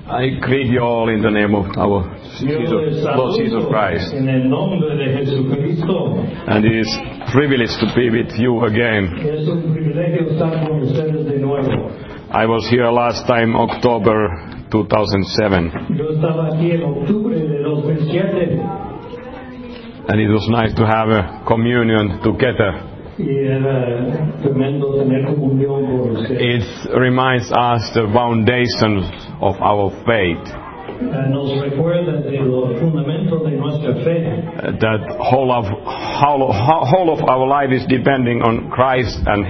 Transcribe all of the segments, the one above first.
I greet you all in the name of our Lord Jesus Christ. En el nombre de Jesucristo. And it is a privilege to be with you again. Es un privilegio estar con ustedes de nuevo. I was here last time, October 2007. Yo estaba aquí en octubre de 2007. And it was nice to have a communion together. Y era tremendo tener comunión con ustedes. It reminds us the foundations of our faith. Nos recuerda de los fundamentos de nuestra fe. That whole of our life is depending on Christ and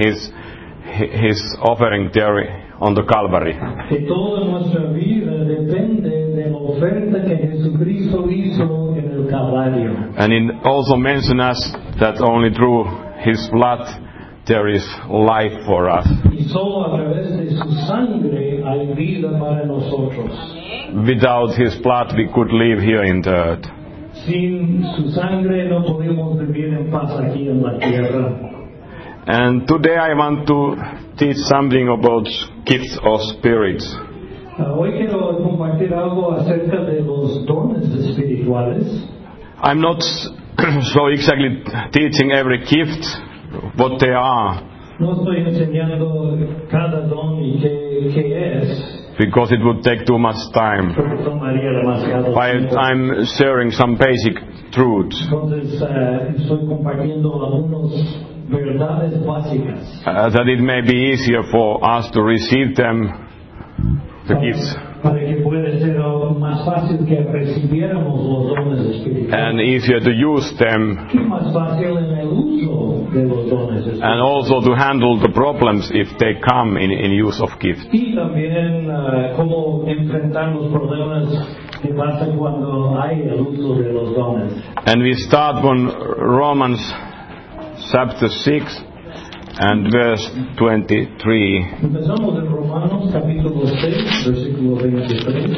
His offering there on the Calvary. Que toda nuestra vida depende de la oferta que Jesucristo hizo en el Calvario. And it also mentions us that only through His blood there is life for us. Y solo a través de su sangre hay vida para nosotros. Without His blood we could live here in the earth. Sin su sangre no podemos vivir en paz aquí en la tierra. And today I want to teach something about gifts of spirits. Hoy quiero compartir algo acerca de los dones espirituales. I'm not so exactly teaching every gift what they are. No estoy enseñando cada don y qué es. Because it would take too much time. But I'm sharing some basic truths. Entonces estoy compartiendo algunas verdades básicas. That it may be easier for us to receive them, the gifts. Para que pueda ser más fácil que recibiéramos los dones espirituales. And easier to use them. Y más fácil en el uso de los dones espirituales. And also to handle the problems if they come in use of gifts. Y también cómo enfrentar los problemas que pasa cuando hay el uso de los dones. And we start from Romans chapter 6 and verse 23. Empezamos en Romanos capítulo 6, versículo 23.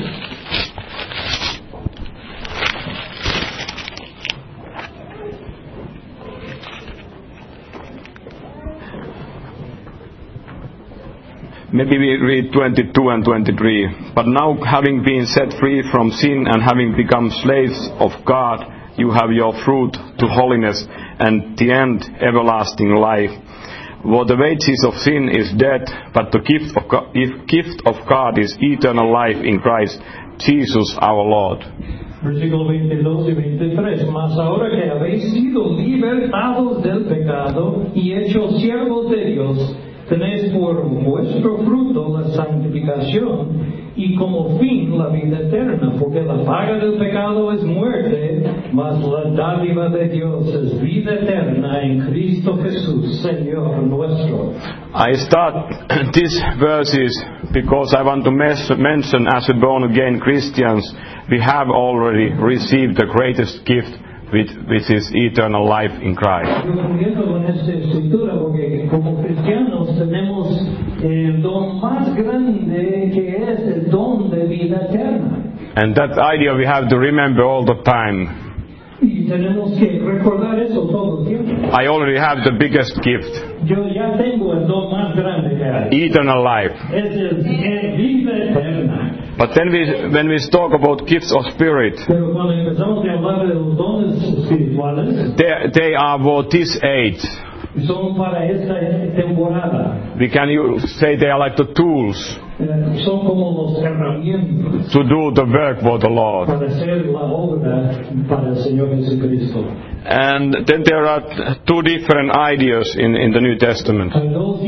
Maybe we read 22 and 23. But now, having been set free from sin and having become slaves of God, you have your fruit to holiness and the end everlasting life. For the wages of sin is death, but the gift of God is eternal life in Christ Jesus our Lord. Versículo 22 y 23. Mas ahora que habéis sido libertados del pecado y hechos siervos de Dios, tenéis por vuestro fruto la santificación y como fin la vida eterna, porque la paga del pecado es muerte, mas la dádiva de Dios es vida eterna en Cristo Jesús, Señor nuestro. I start these verses because I want to mention, as a born-again Christians, we have already received the greatest gift, which is eternal life in Christ. Yo comienzo con esta escritura porque como cristianos tenemos el don más grande que es el don de vida eterna. And that idea we have to remember all the time. Y tenemos que recordar eso todo el tiempo. I already have the biggest gift. Yo ya tengo el don más grande que hay. Eternal life. Es el vida eterna. But then when we talk about gifts of spirit, Pero cuando empezamos a hablar de los dones espirituales, they are for this age. son para esta temporada. We can say they are like the tools Son como los herramientas to do the work for the Lord. para hacer la obra para el Señor Jesucristo. And then there are two different ideas in the New Testament. Hay dos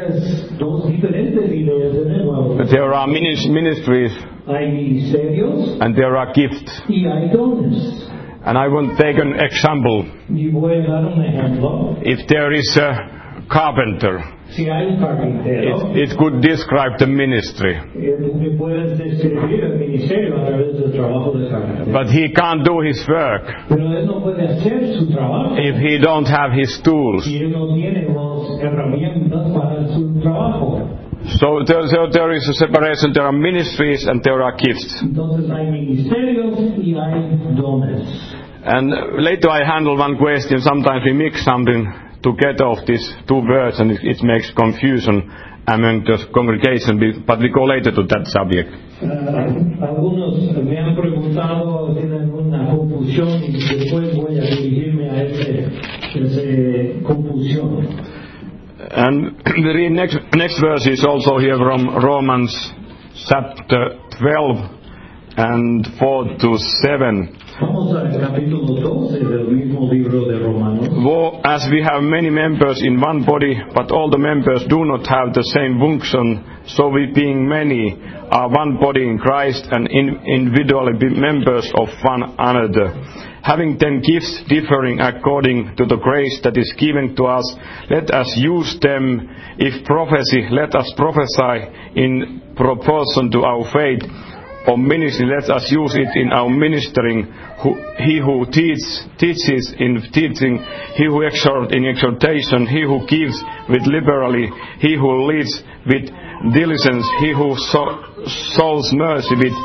diferentes ideas en el Nuevo Testamento. There are ministries Hay ministerios and there are gifts. y hay dones. And I want to take an example. Y voy a dar un ejemplo. If there is a carpenter, Si hay un carpintero, it could describe the ministry. puedes describir el ministerio a través del trabajo del carpintero. But he can't do his work Pero él no puede hacer su trabajo if he don't have his tools. si él no tiene las herramientas para su trabajo. So there is a separation. There are ministries and there are gifts. Entonces hay ministerios y hay dones. And later I handle one question. Sometimes we mix something together of these two words and it makes confusion. among the congregation, but we go later to that subject. Algunos me han preguntado, tienen una confusión y después voy a dirigirme a esa confusión. And we read next verses also here from Romans chapter 12 and 4 to 7. Vamos al capítulo 12 del mismo libro de Romanos. For as we have many members in one body, but all the members do not have the same function, so we being many are one body in Christ and individually be members of one another. Having then gifts differing according to the grace that is given to us, let us use them. If prophecy, let us prophesy in proportion to our faith. Or ministry, let us use it in our ministering. He who teaches in teaching, he who exhorts in exhortation, he who gives with liberally, he who leads with diligence, he who shows mercy with,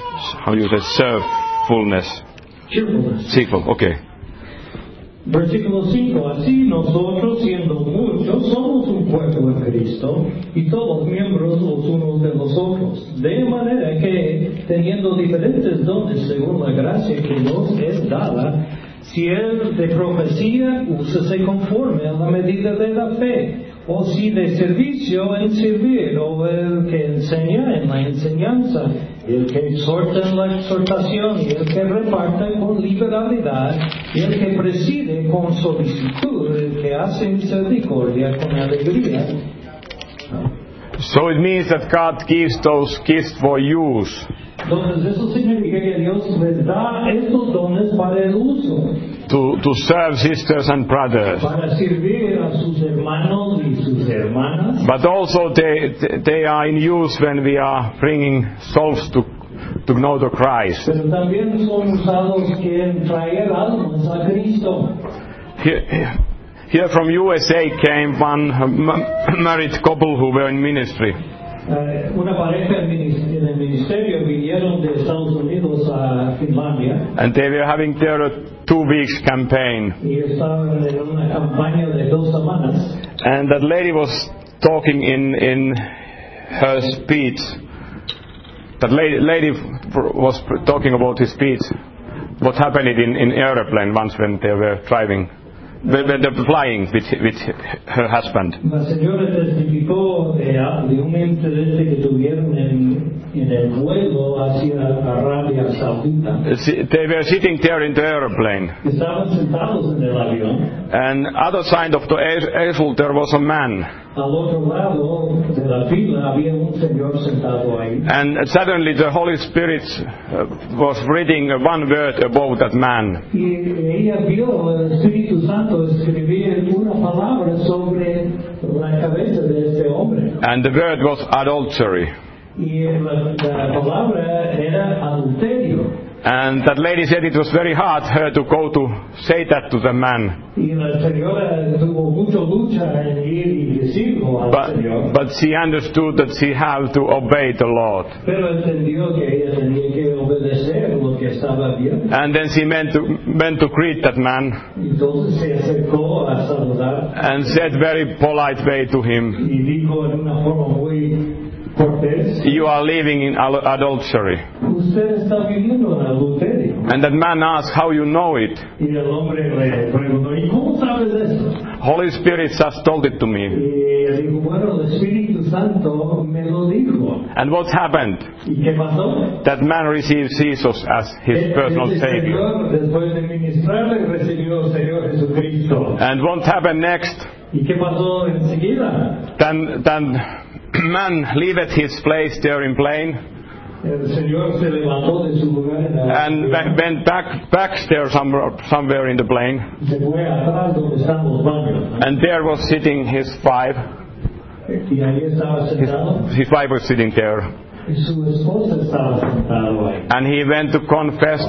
servefulness. Cheerful, okay. Versículo 5. Así nosotros, siendo muchos, somos un cuerpo en Cristo y todos miembros los unos de los otros. De manera que, teniendo diferentes dones según la gracia que nos es dada, si el de profecía, úsese conforme a la medida de la fe. O si de servicio, en servir, o el que enseña en la enseñanza, el que exhorta en la exhortación, y el que reparte con liberalidad, y el que preside con solicitud, el que hace misericordia con alegría. So it means that God gives those gifts for use. Entonces eso significa que Dios les da estos dones para el uso. To serve sisters and brothers. Para servir a sus hermanos y sus hermanas. But also they are in use when we are bringing souls to know the Christ. Pero también son usados en traer almas a Cristo. Here from USA came one married couple who were in ministry. Una pareja en el ministerio vinieron de Estados Unidos a Finlandia. And they were having their 2 weeks campaign. Y estaban en una campaña de 2 semanas. And that lady was talking in her speech. That lady was talking about his speech. What happened in airplane once when they were driving. When they're flying with her husband. La señora testificó de un incidente que tuvieron en el vuelo hacia Arabia Saudita. They were sitting there in the airplane. Estaban sentados en el avión. And other side of the aisle there was a man. Al otro lado de la fila había un señor sentado ahí. And suddenly the Holy Spirit was reading one word above that man. Y ella vio el Espíritu Santo escribir una palabra sobre la cabeza de este hombre. And the word was adultery. Y la palabra era adulterio. And that lady said it was very hard her to go to say that to the man. Y la señora tuvo mucha lucha en ir y decirlo al Señor. But she understood that she had to obey the Lord. Pero entendió que ella tenía que obedecer lo que estaba bien. And then she went to greet that man. Entonces se acercó a saludar. And said very polite way to him. Y dijo en una forma muy cortés. You are living in adultery. Usted está viviendo en adulterio. And that man asked, how you know it? Y el hombre le preguntó, ¿y cómo sabes eso? Holy Spirit just told it to me. Y él dijo, bueno, el Espíritu Santo me lo dijo. And what happened? ¿Y qué pasó? That man received Jesus as his personal Savior. Después de ministrarle, recibió al Señor Jesucristo. And what happened next? ¿Y qué pasó enseguida? Then man left his place there in plane. El Señor se levantó de su lugar en la and went back there somewhere in the plane. Se fue atrás donde están los baños. And there was sitting his wife. Y ahí estaba sentado. His wife was sitting there. Y su esposa estaba sentado ahí. And he went to confess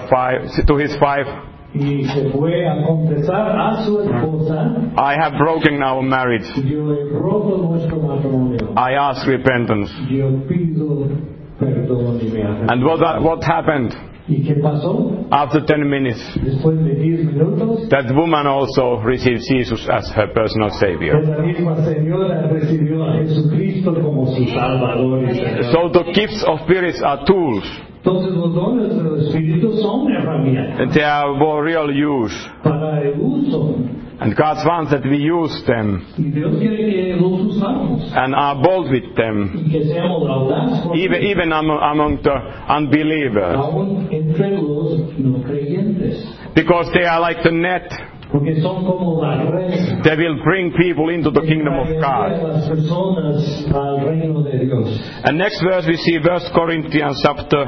to his wife. Y se fue a confesar a su esposa. I have broken our marriage. Yo he roto nuestro matrimonio. I ask repentance. Yo pido perdón y me arrepiento. And what happened? ¿Y qué pasó? After 10 minutes, Después de 10 minutos, that woman also received Jesus as her personal Savior. esa misma señora recibió a Jesucristo como su Salvador y Señor. So the gifts of spirits are tools. Entonces los dones del Espíritu son herramientas And they are for real use. para el uso. And God wants that we use them Y Dios quiere que los usamos and are bold with them, y que seamos audaces even among the unbelievers. aún entre los no creyentes. Because they are like the net. Porque son como la red They will bring people into the kingdom of que God. trae a las personas al reino de Dios. And next verse we see 1 Corinthians chapter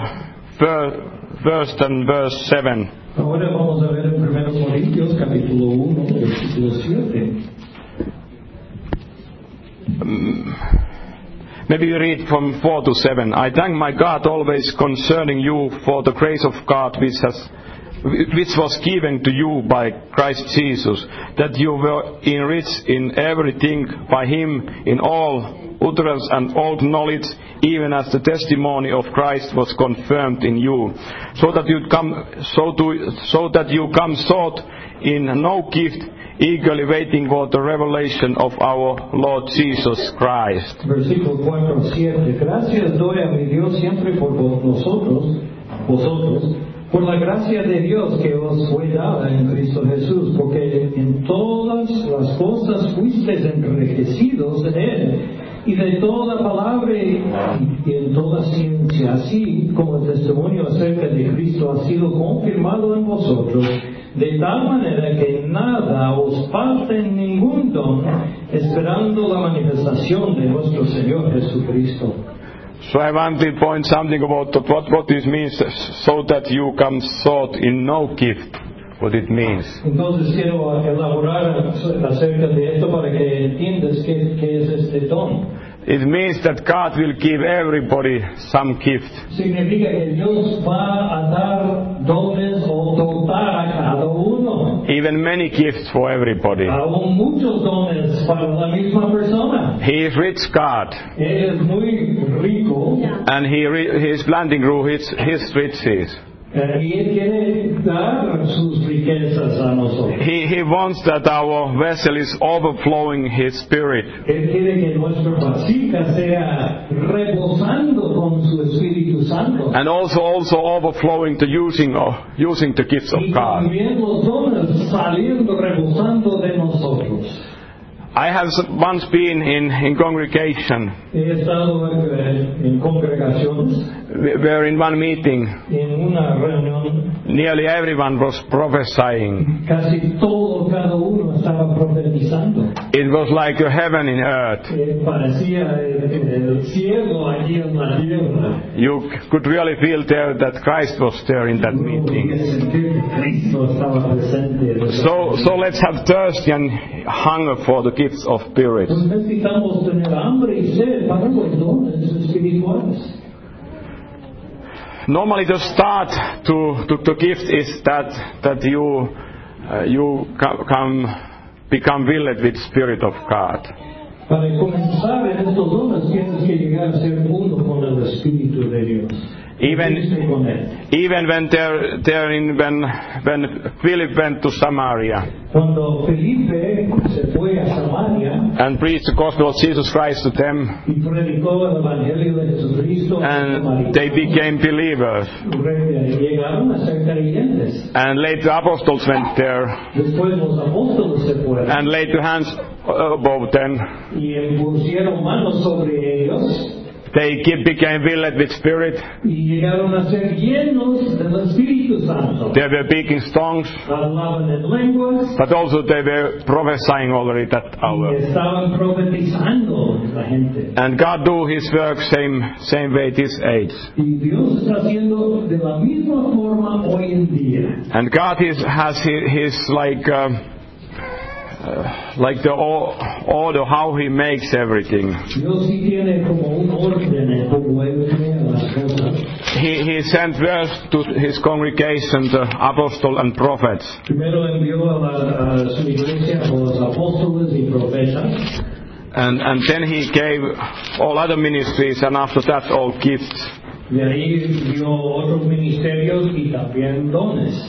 7. Ahora vamos a ver en 1 Corintios capítulo 1, versículo 7. Maybe we read from 4 to 7. I thank my God always concerning you for the grace of God which was given to you by Christ Jesus, that you were enriched in everything by Him in all utterance and all knowledge, even as the testimony of Christ was confirmed in you, so that you come short in no gift, eagerly waiting for the revelation of our Lord Jesus Christ. Versículo 4-7. Gracias doy a mi Dios siempre por vosotros, por la gracia de Dios que os fue dada en Cristo Jesús, porque en todas las cosas fuisteis enriquecidos en Él, y de toda palabra y en toda ciencia, así como el testimonio acerca de Cristo ha sido confirmado en vosotros, de tal manera que nada os falte en ningún don, esperando la manifestación de nuestro Señor Jesucristo. So I want to point something about what this means, so that you come short in no gift, what it means. Entonces quiero elaborar acerca de esto para que entiendas qué es este don. It means that God will give everybody some gift. Significa que Dios va a dar dones o dotar a cada uno. Even many gifts for everybody. Aún muchos dones para la misma persona. He is rich God. Él es muy rico. And he is planting through his riches. Y Él quiere dar sus riquezas a nosotros. He wants that our vessel is overflowing His Spirit. Él quiere que nuestra vasija sea rebosando con su Espíritu Santo. And also overflowing to using the gifts of Y God. también los dones saliendo, rebosando de nosotros. I have once been in congregation He estado en congregaciones, where in one meeting en una reunión, nearly everyone was prophesying. casi cada uno estaba profetizando. It was like a heaven in earth. Parecía el cielo allí en la tierra. You could really feel there that Christ was there in that meeting. Cristo estaba presente. So let's have thirst and hunger for the gifts of spirit. Necesitamos tener hambre y sed para los dones espirituales. Normally the start to gift is that you become filled with Spirit of God. Para comenzar en estos dones tienes que llegar a ser uno con el Espíritu de Dios. Even when Philip went to Samaria Cuando Felipe se fue a Samaria and preached the gospel of Jesus Christ to them, y predicó el Evangelio de Jesucristo, and they became believers. llegaron a ser creyentes. And later apostles went there Después los apóstoles se fueron and laid their hands above them. y impusieron manos sobre ellos They became filled with Spirit. y llegaron a ser llenos del Espíritu Santo. They were speaking tongues, Hablaban en lenguas but also they were prophesying already that y hour. estaban profetizando la gente. And God do His work same way this age. Y Dios está haciendo de la misma forma hoy en día. And God has his like the order how He makes everything. Dios sí tiene como un orden en cómo Él crea las cosas. He sent first to His congregation the apostles and prophets. Primero envió a su iglesia a los apóstoles y profetas. And then He gave all other ministries, and after that all gifts. De ahí dio otros ministerios y también dones.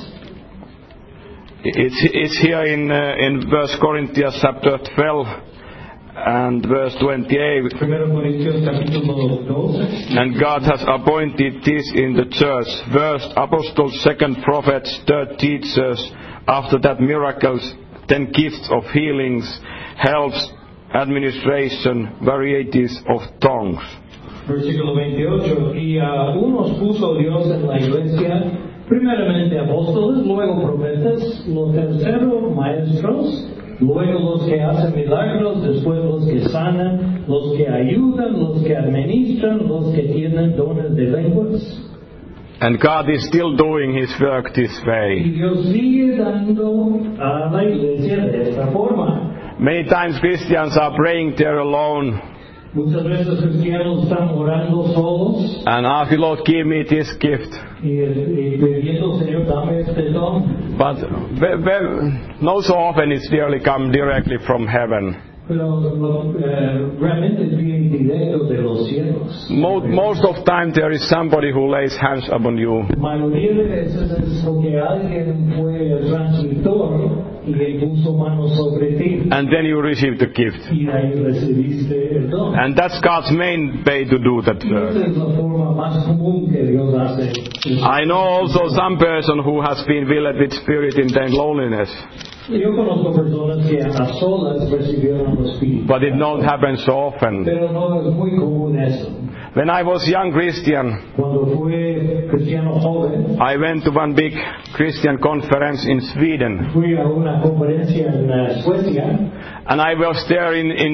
It's here in 1 Corinthians chapter 12 and verse 28. 1 Corintios capítulo 12. And God has appointed this in the church: first apostles, second prophets, third teachers, after that miracles, then gifts of healings, helps, administration, varieties of tongues. Versículo 28. Y a unos puso Dios en la iglesia, primeramente apóstoles, luego profetas, los terceros maestros, luego los que hacen milagros, después los que sanan, los que ayudan, los que administran, los que tienen dones de lenguas. And God is still doing His work this Y way. Dios sigue dando a la iglesia de esta forma. Many times Christians are praying there alone Muchas veces cristianos están orando solos and ask, Lord, give me this gift. y pidiendo, Señor, dame este don. But not so often it's really come directly from heaven. Pero realmente viene directo de los cielos. Most of the time there is somebody who lays hands upon you. La mayoría de veces es porque alguien fue el transmitor y le puso manos sobre ti. And then you receive the gift. Y ahí recibiste el don. And that's God's main way to do that Esa work. es la forma más común que Dios hace. I know also some person who has been filled with spirit in their loneliness, Yo conozco personas que a solas recibieron el Espíritu. but it don't happen so often. Pero no es muy común eso. When I was young Christian, Cuando fui cristiano joven, I went to one big Christian conference in Sweden, fui a una conferencia en Suecia. and I was there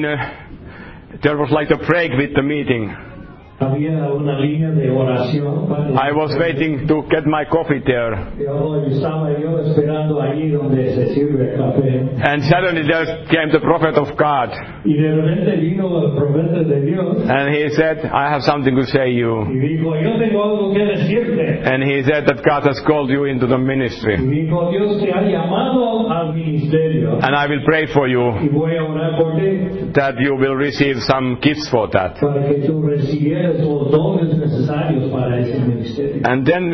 there was like a break with the meeting. Había una línea de oración. I was waiting to get my coffee there, Estaba yo esperando allí donde se sirve el café. and suddenly there came the prophet of God, Y de repente vino el profeta de Dios and he said, I have something to say you. y dijo, yo tengo algo que decirte. And he said that God has called you into the Y ministry, dijo, Dios te ha llamado al ministerio. and I will pray for you Y voy a orar por ti that you will receive some gifts for that. para que tú recibieras los dones necesarios para ese ministerio. And then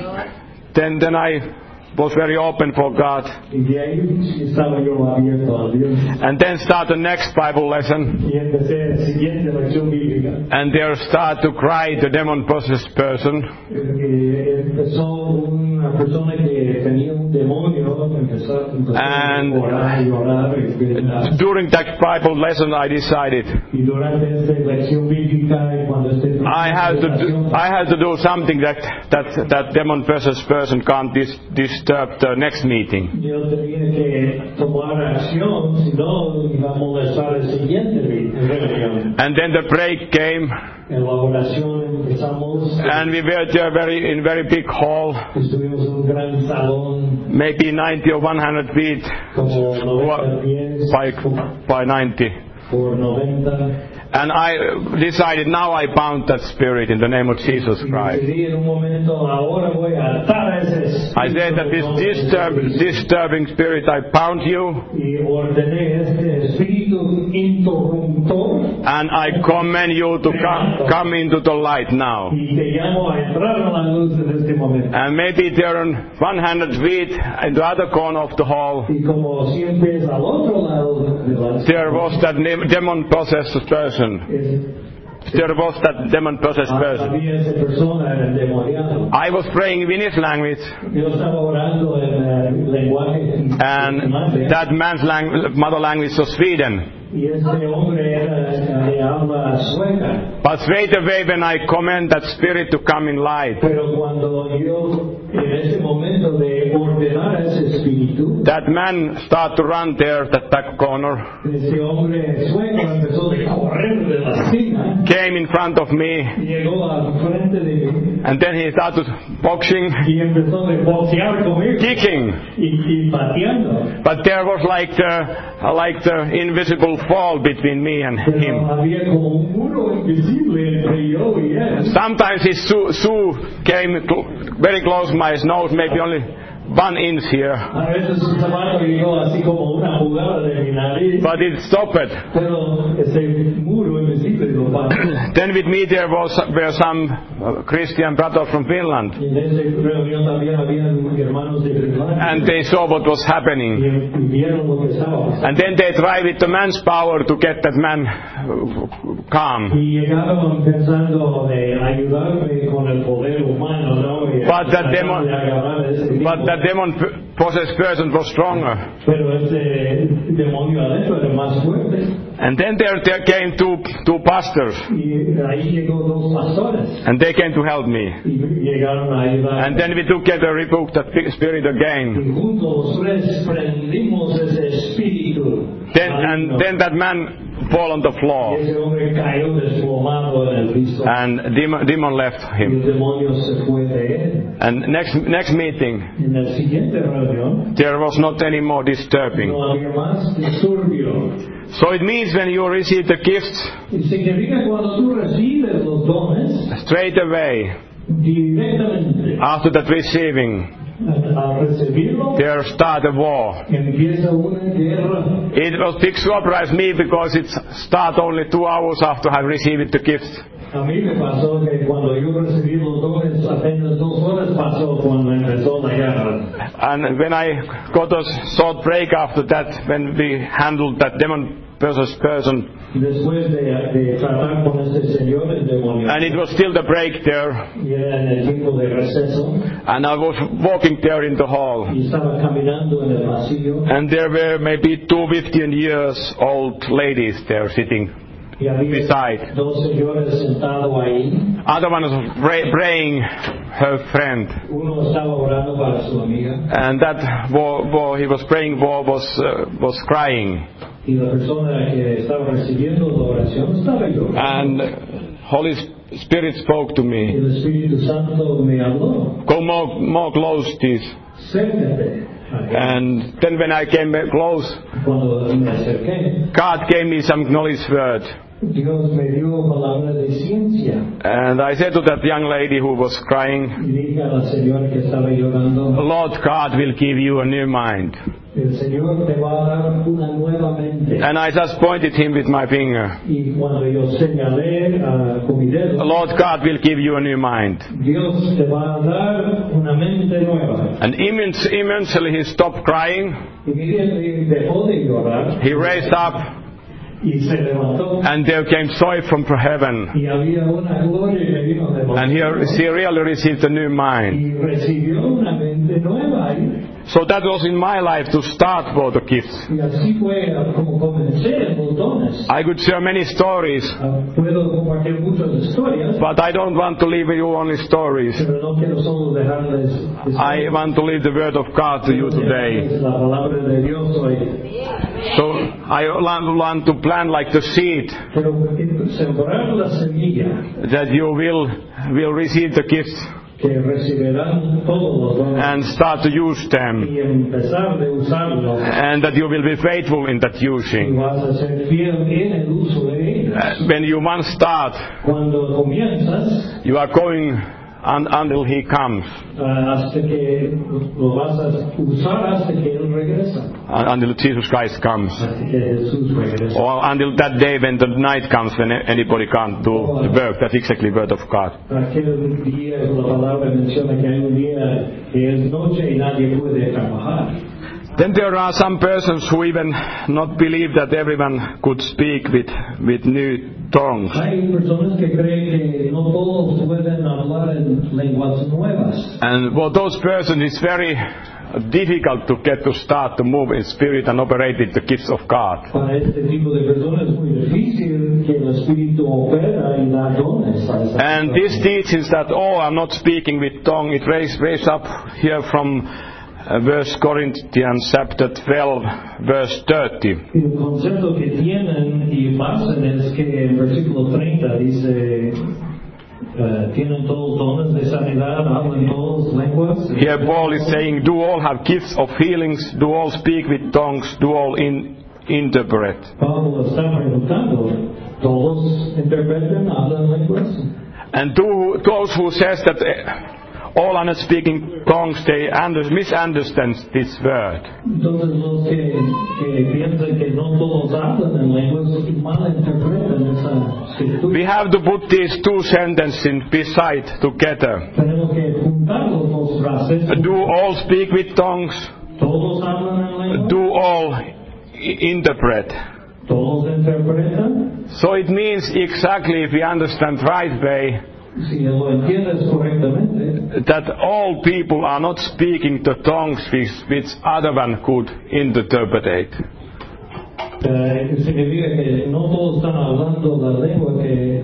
I was very open for God. Y de ahí estaba yo abierto a Dios. And then start the next Bible lesson. Y empecé la siguiente lección bíblica. And there start to cry the demon-possessed person. Empezó una persona que tenía un demonio, empezó And a orar y orar y gritar. during that Bible lesson I decided Y durante esta lección bíblica, y cuando I had to do something that demon-possessed person can't disturb the next meeting. yo tenía que tomar acción, si no iba a molestar el siguiente reunión. And then the break came, En la oración empezamos. and we were there in very big hall, Estuvimos en un gran salón, maybe 90 or 100 feet como 90 pies by 90. por 90. And I decided now I bound that spirit in the name of Jesus Y Christ. decidí en un momento, ahora voy a atar a ese espíritu. I said that this disturbing spirit, I bound you, Y ordené este espíritu interruptor. and I command you to come into the light now. Y te llamo a entrar a la luz en este momento. And maybe there on 100 feet in the other corner of the hall, Y como 100 pies al otro lado de la there was that demon-possessed person. There was that demon-possessed person. había esa persona endemoniada. I was praying in Finnish language, Yo estaba orando en lenguaje and that man's mother language was Sweden. y este hombre era de habla sueca. But straight away when I command that spirit to come in light, Pero cuando yo en ese momento de ordenar a ese espíritu, that man started to run there, that back corner, ese hombre sueco empezó a correr de la esquina, came in front of me, llegó al frente de mí and then he started boxing, y empezó a boxear conmigo kicking. y pateando. But there was like the invisible fall between me and Pero him. había como un muro invisible entre yo y él. Sometimes his shoe came very close to my nose, maybe only 1 inch here, A veces un zapato llegó así como una jugada de mi nariz, but it stopped. pero ese muro invisible lo paró. Then with me were some Christian brothers from Finland, Y en esa reunión también habían hermanos de Finlandia. and they saw what was happening. Y vieron lo que estaba pasando. And then they tried with the man's power to get that man calm. Y llegaron pensando de ayudarme con el poder humano, ¿no? Y But that tratar de agarrar a ese tipo. But that demon-possessed person was stronger. Pero ese demonio adentro era más fuerte. And then there came two pastors, Y ahí llegó dos pastores. and they came to help me. Y llegaron a ayudar. And then we together rebuked that spirit again. Y juntos los tres prendimos ese espíritu. And then that man fell on the Y floor, ese hombre cayó desplomado en el piso. and demon left Y him. el demonio se fue de él. And next meeting, En la siguiente reunión there was not any more disturbing. no había más disturbio. So it means when you receive the gifts, Y significa cuando tú recibes los dones straight away directamente after that receiving, al recibirlo there start a war. empieza una guerra. It was big surprise me because it start only 2 hours after I received the gifts. A mí me pasó que cuando yo recibí los dones apenas 2 horas pasó cuando empezó la guerra. And when I got a short break after that, when we handled that demon-possessed person, Después de tratar con este señor el demonio, and it was still the break there, y era en el tiempo de receso, and I was walking there in the hall, y estaba caminando en el pasillo, and there were maybe 2 15-year-old ladies there sitting y había beside. 2 señores sentados ahí. Other one was praying her friend, Uno estaba orando para su amiga, and that war he was praying for was crying. y la persona que estaba recibiendo la oración estaba llorando. And Holy Spirit spoke to me. El Espíritu Santo me habló. Go more close, this. Acércate. And then when I came back close, Cuando me acerqué, God gave me some knowledge word. Dios me dio palabra de ciencia. And I said to that young lady who was crying, Y dije a la señora que estaba llorando, Lord God will give you a new mind. el Señor te va a dar una nueva mente. And I just pointed him with my finger. Y cuando yo señalé con mi dedo, Lord God will give you a new mind. Dios te va a dar una mente nueva. And immediately he stopped crying. Y dejó de llorar. He raised up, Y se levantó. and there came joy from heaven. Y había una gloria que vino de los And he really received a new mind. Y recibió una mente nueva ahí. So that was in my life to start for the gifts. Y así fue como comencé en los dones. I could share many stories, Puedo compartir muchas historias, but I don't want to leave you only stories. pero no quiero solo dejarles I want to leave the word of God to you today. la palabra de Dios hoy. So I want to plant like the seed Pero sembrar la semilla that you will receive the gifts que recibirán todos los dones and start to use them, y empezar de usarlos. and that you will be faithful in that Y using. vas a ser fiel en el uso de ellos. When you once start, Cuando comienzas, you are going until He comes, hasta que lo vas a usar hasta que Él regresa, until Jesus Christ comes, hasta que Jesús regresa. or until that day when the night comes when anybody can't do the work. That's exactly the word of God. Aquel día, la palabra menciona que hay un día que es noche y nadie puede trabajar. Then there are some persons who even not believe that everyone could speak with new tongues. Hay personas que creen que no todos pueden hablar en lenguas nuevas. And for those persons it's very difficult to get to start to move in spirit and operate with the gifts of God. Para este tipo de personas es muy difícil que el Espíritu opera y da dones a esas And personas. this teaches that, I'm not speaking with tongue, it raised up here from verse Corinthians chapter 12, verse 30. El concepto que tienen y basan es que en versículo 30 dice, tienen todos dones de sanidad, hablan todas lenguas. Here Paul is saying, do all have gifts of healings, do all speak with tongues, do all interpret. Pablo está preguntando, ¿todos interpretan, hablan lenguas? And those who says that all are not speaking tongues, they misunderstand this word. Entonces los que piensan que no todos hablan en lenguas malinterpretan esa escritura. We have to put these two sentences beside together. Tenemos que juntar los dos frases. Do all speak with tongues? Todos hablan en lenguas. Do all interpret? Todos interpretan. So it means exactly, if we understand right way, Si lo entiendes correctamente, that all people are not speaking the tongues which other one could interpret. significa que no todos están hablando la lengua que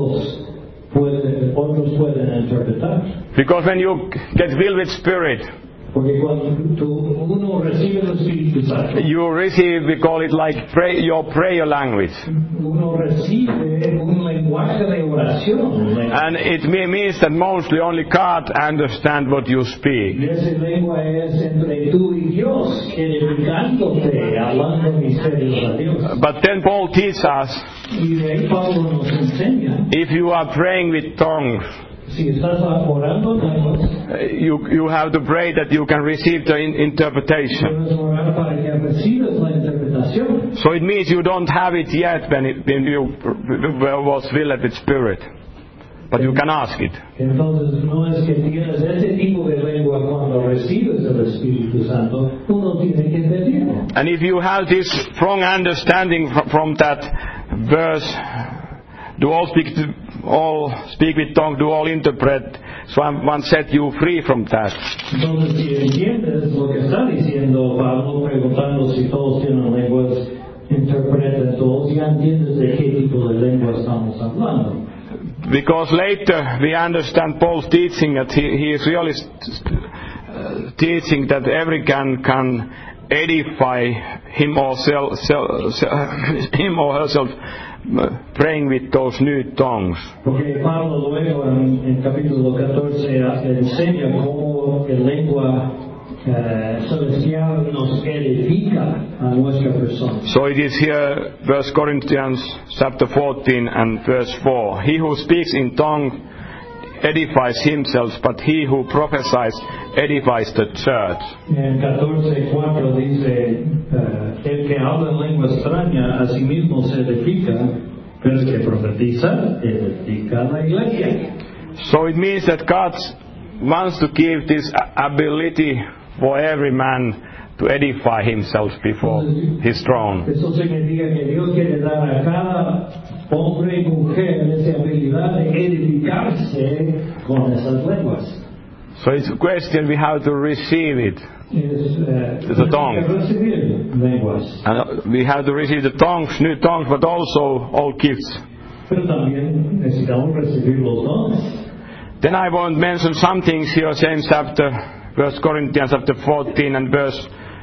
otros pueden interpretar. Because when you get filled with Spirit, Porque cuando uno recibe el Espíritu Santo, you receive, we call it like your prayer language. uno recibe un lenguaje de oración. And it means that mostly only God understands what you speak. Y esa lengua es entre tú y Dios, edificándote, hablando misterios a Dios. But then Paul teaches us, Y de ahí Pablo nos enseña, if you are praying with tongues, si estás orando en lenguas, you have to pray that you can receive the interpretation. debes orar para que recibas la interpretación. So it means you don't have it yet when you was filled with Spirit. But you can ask it. Entonces no es que tienes ese tipo de lengua cuando recibes el Espíritu Santo, uno tiene que pedirlo. And if you have this strong understanding from that verse, do all speak with tongues, do all interpret, so one set you free from that. Entonces si entiendes lo que está diciendo Pablo, preguntando si todos tienen lenguas, interpreten todos, ya entiendes de qué tipo de lengua estamos hablando. Because later we understand Paul's teaching that he is really teaching that every can edify him or herself praying with those new tongues. Porque Pablo luego en capítulo 14 enseña cómo la lengua celestial nos edifica a nuestra persona. So it is here, 1 Corinthians chapter 14 and verse 4. He who speaks in tongue edifies himself, but he who prophesies edifies the church. En 14:4 dice, el que habla en lengua extraña a sí mismo se edifica, pero el que profetiza edifica a la iglesia. So it means that God wants to give this ability for every man to edify himself before his throne. Eso significa que Dios quiere dar a cada hombre y mujer esa habilidad de edificarse con esas lenguas. So it's a question, we have to receive it. The tongue. Recibir lenguas. And we have to receive the tongues, new tongues, but also all gifts. Pero también necesitamos recibir los dones. Then I want to mention some things here, same chapter, 1 Corinthians chapter 14 and verse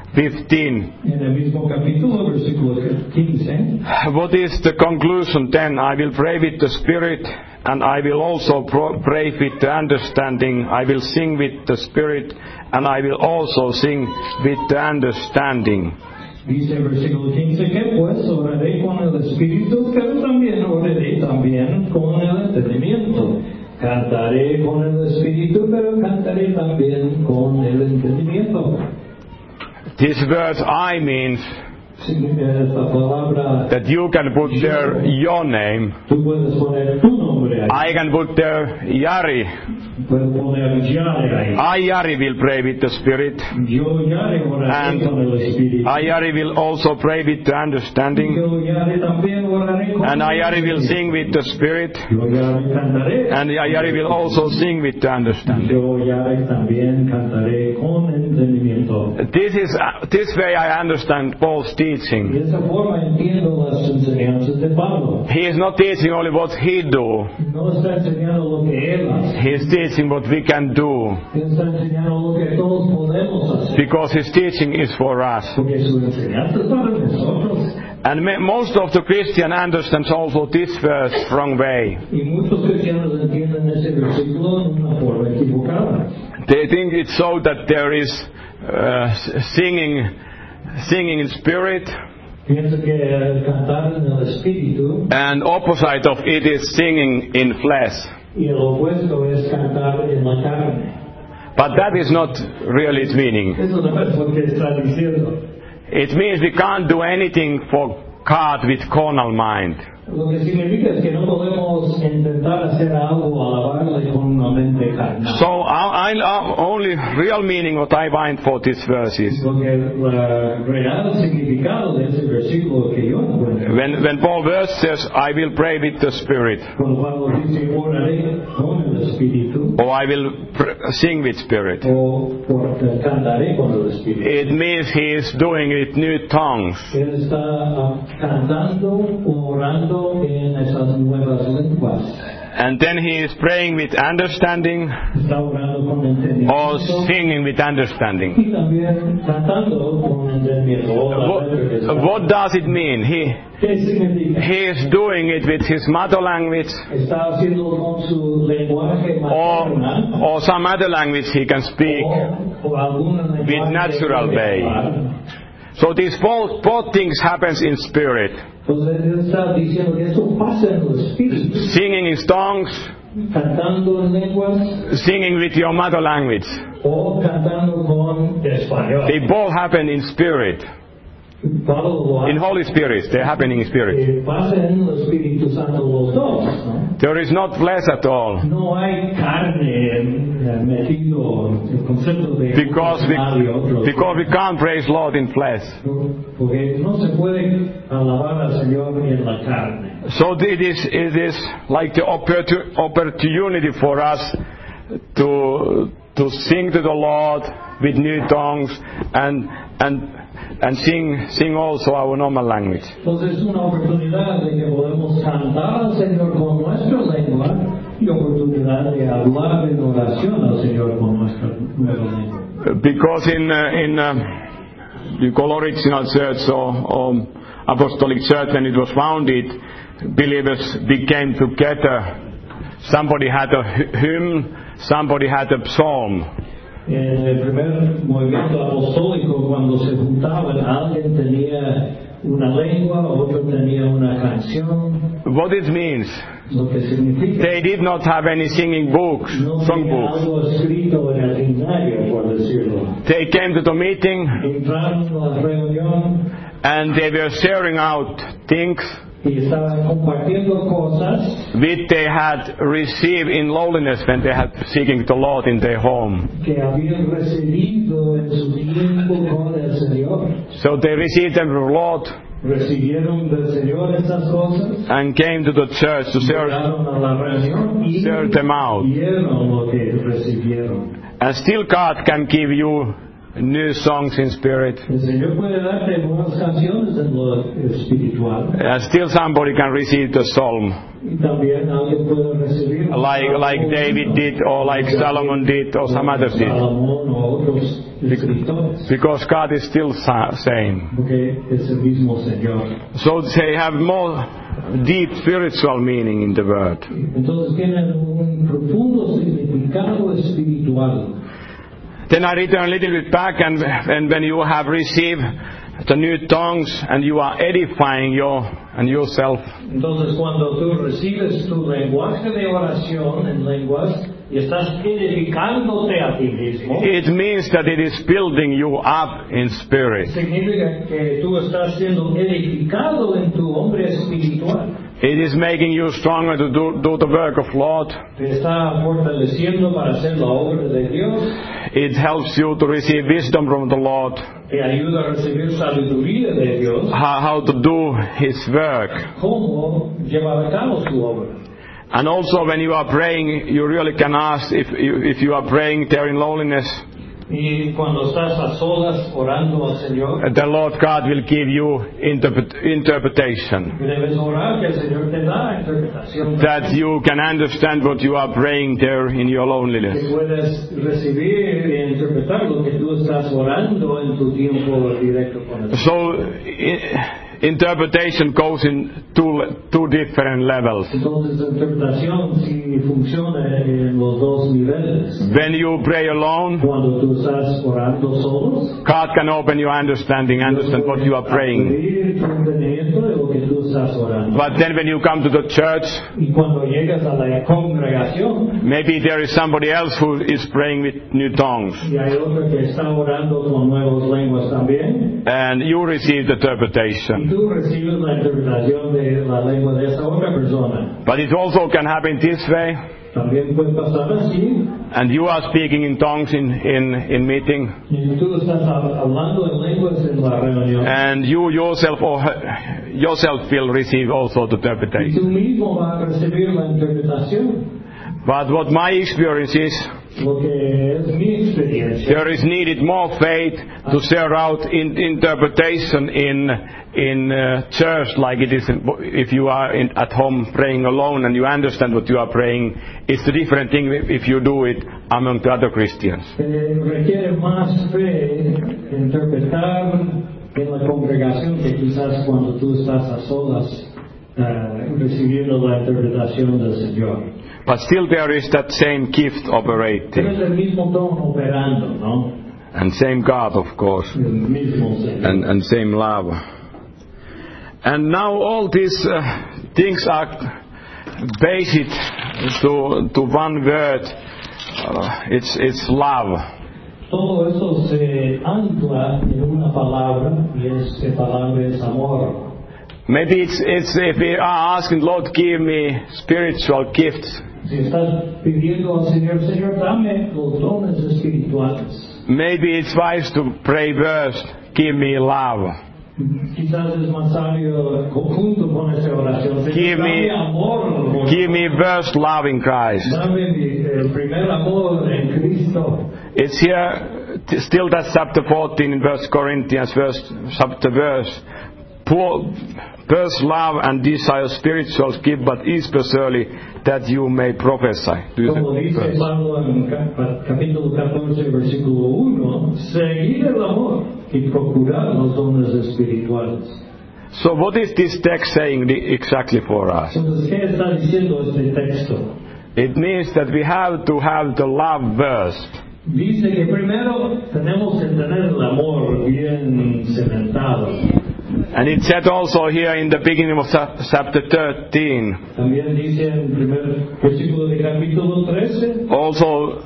15. En el mismo capítulo, versículo 15. What is the conclusion then? I will pray with the Spirit, and I will also pray with the understanding. I will sing with the Spirit, and I will also sing with the understanding. Dice el versículo 15 que pues oraré con el Espíritu, pero también oraré también con el entendimiento. Cantaré con el Espíritu, pero cantaré también con el entendimiento. This word I means Esta palabra, that you can put there your name. tú puedes poner tu nombre ahí. I can put there Yari. Puedes poner Yare ahí. I, Yari, will pray with the Spirit. Yo Yare oraré con el Espíritu. I, Yari, will also pray with the understanding. Yo Yare también oraré con And I, Yari, will sing with the Spirit. Yo Yare cantaré. And I, Yari, will also sing with the understanding. Yo Yare también cantaré con entendimiento. This way I understand Paul's De teaching. esa forma entiendo las enseñanzas de Pablo. He is not teaching only what he do. No está enseñando lo que él hace. He is teaching what we can do. Está enseñando lo que todos podemos hacer. Because his teaching is for us. Porque su enseñanza es para nosotros. And most of the Christian understands also this verse wrong way. Y muchos cristianos entienden ese versículo de una forma equivocada. They think it's so that there is singing in spirit, Pienso que cantar en el espíritu and opposite of it is singing in flesh. y el opuesto es cantar en la carne. But that is not really its meaning. Eso no es lo que está diciendo. It means we can't do anything for God with carnal mind. Lo que significa es que no podemos intentar hacer algo, alabarle con una mente carnal. So only real meaning what I find for this verse is Porque el real significado de ese versículo que yo encuentro, when Paul verse says, I will pray with the Spirit, cuando Pablo dice oraré con el Espíritu, or I will sing with Spirit. Cantaré con el Espíritu. It means he is doing it with new tongues. Él está cantando o orando en esas nuevas lenguas. And then he is praying with understanding Está orando con entendimiento. or singing with understanding. Y también cantando con entendimiento. What does it mean? ¿Qué significa? He is doing it with his mother language Está haciendo con su lenguaje materno or some other language he can speak o algún lenguaje with natural way. So these both things happens in spirit. Entonces él está diciendo que eso pasa en el espíritu. Singing in tongues, Cantando en lenguas singing with your mother language. o cantando con español. They both happen in spirit. In Holy Spirit, they happen in spirit. Pasa en el Espíritu Santo los dos, ¿no? There is not flesh at all. No hay carne metido el concepto de Because we can't praise Lord in flesh. porque no se puede alabar al Señor en la carne. So it is like the opportunity for us to sing to the Lord with new tongues and sing also our normal language. Entonces es una oportunidad de que podemos cantar al Señor con nuestra lengua y oportunidad de hablar en oración al Señor con nuestra nueva lengua. Because in the original church or apostolic church, when it was founded, believers became together. Somebody had a hymn, somebody had a psalm. En el primer movimiento apostólico, cuando se juntaban, alguien tenía una lengua, otro tenía una canción. What it means? Lo que significa They did not have any singing books, no song tenía books. algo escrito en el binario, por decirlo. They came to the meeting Entraron a la reunión and they were sharing out things y estaban compartiendo cosas which they had received in lowliness when they had seeking the Lord in their home. que habían recibido en su tiempo con el Señor. So they received them from the Lord Recibieron del Señor estas cosas, and came to the church to share llegaron a la reunión y them out. dieron lo que recibieron. And still God can give you new songs in spirit. El Señor puede darte nuevas canciones en lo espiritual And still somebody can receive the psalm y también alguien puede recibir like David did or like Solomon did or some others did. Salomón o otros escritores, Because God is still same. porque es el mismo Señor. So they have more deep spiritual meaning in the word. Entonces tienen un profundo significado espiritual. Then I return a little bit back, and when you have received the new tongues and you are edifying yourself, Entonces cuando tú recibes tu lenguaje de oración en lenguas y estás edificándote a ti mismo, it means that it is building you up in spirit. significa que tú estás siendo edificado en tu hombre espiritual. It is making you stronger to do the work of Lord. Te está fortaleciendo para hacer la obra de Dios. It helps you to receive wisdom from the Lord, Te ayuda a recibir sabiduría de Dios. how to do His work. Cómo llevar a cabo su obra. And also when you are praying, you really can ask if you are praying there in loneliness, Y cuando estás a solas orando al Señor, the Lord God will give you interpretation. debes orar que el Señor te da interpretación. That you can understand what you are praying there in your loneliness. Que puedes recibir e interpretar lo que tú estás orando en tu tiempo directo con el Señor. So interpretation goes in two different levels. Entonces la interpretación sí funciona en los dos niveles. When you pray alone, Cuando tú estás orando solos, God can open your understand what you are praying. abrir tu entendimiento de lo que tú estás orando. But then when you come to the church, Y cuando llegas a la congregación, maybe there is somebody else who is praying with new tongues, y hay otro que está orando con nuevas lenguas también, and you receive the y interpretation. tú recibes la interpretación de la lengua de esa otra persona. But it also can happen this way, También puede pasar así, and you are speaking in tongues in meeting, y tú estás hablando en lenguas en la reunión, and you yourself will receive also the y interpretation. tú mismo vas a recibir la interpretación. But what my experience is, Lo que es mi experiencia, there is needed more faith to share out interpretation in church, like it is if you are at home praying alone and you understand what you are praying. It's a different thing if you do it among the other Christians. requiere más fe interpretar en la congregación que quizás cuando tú estás a solas recibiendo la interpretación del Señor. But still there is that same gift Pero operating, es el mismo don operando, ¿no? and same God, of course, El mismo Señor. and same love. And now all these things are based to one word. It's love. Todo eso se ancla en una palabra y esa palabra es amor. Maybe it's if we are asking, Lord, give me spiritual gifts. Si estás pidiendo al Señor, Señor, dame los dones espirituales. Maybe it's wise to pray first, give me love. Quizás es más sabio junto con esa oración. Señor, Give me- dame amor. Give me first love in Christ. Dame el primer amor en Cristo. It's here, still that chapter 14 in 1 Corinthians, verse. First love and desire spiritual gift, but especially that you may prophesy. Do you Como think? dice Pablo en capítulo 14, versículo 1, seguid el amor y procurad los dones espirituales. So what is this text saying exactly for us? Entonces, ¿qué está diciendo este texto? It means that we have to have the love first. Dice que primero tenemos que tener el amor bien cementado. And it said also here in the beginning of chapter 13, También dice en el primer versículo de capítulo 13, also